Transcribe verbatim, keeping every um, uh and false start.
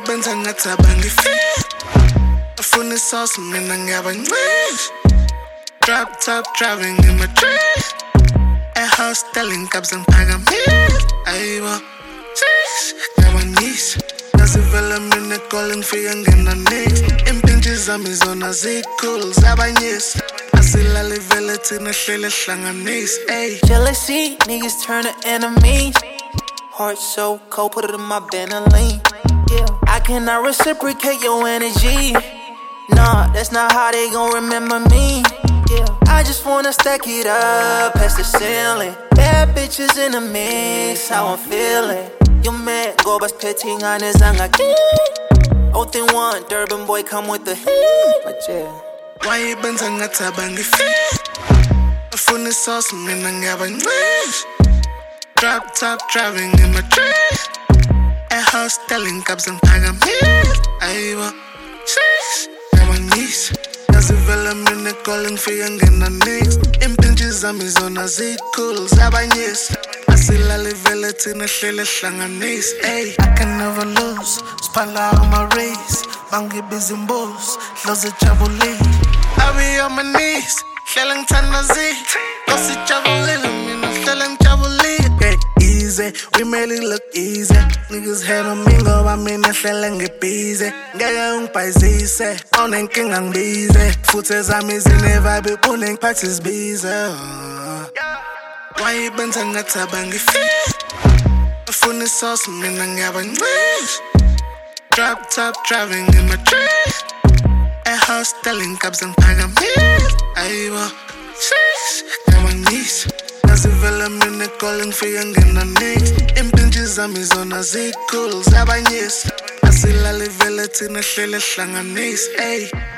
Wayibenza ngathi abangifeel afuna isauce mina ngiyabancisha. Drop top driving in my dream. A house telling cabs and pagamis. Ayiwa, sheesh, ngiyabangisha. Nasivela mina calling for yangena next. Impinji zami zona zikhulu zabanyisa. Asilale vele thina hlele hlanganisa. Ay. Jealousy, niggas turn to enemies. Heart so cold, put it in my Bentley. Yeah, I cannot reciprocate your energy. Nah, that's not how they gon' remember me. Yeah, I just wanna stack it up past the ceiling. Bad bitches in the mix, how I'm feeling. You mad, go bas petting on his angaki. Open one, Durban boy come with the heat. My jail. Wayibenza ngathi abangifeel afuna isauce mina ngiyabancisha. Drop top driving in my dream. A house telling cabs and pagamis. Ayiwa, sheesh, ngiyabangisha. Nasivela mina calling for yangena next. Impinji zami zona zikhulu zabanyisa. Asilale vele thina hlele hlanganisa. Ay, I can never lose. Spala on my race. Bangibiza imbuzi, hloze jabulile. I be on my knees, hlele ngithanda zi. Osijabulile mina hlele ngijabulile. Hey, easy, we made it look easy. Niggas hate on me ngoba mina hlele ngibhize. Ngeke ungibhayizise, awunenkinga ngibize. Futhi zami zine-vibe kunengiphathisa bize. Wayibenza ngathi abangifeel afuna isauce mina ngiyabancisha. Drop top driving in my dream. A house telling cabs and pagamis. Ayiwa, sheesh, ngiyabangisha. Nasivela mina calling for yangena next. Impinji zami zona zikhulu zabanyisa. Asilale vele thina hlele hlanganisa. Ay.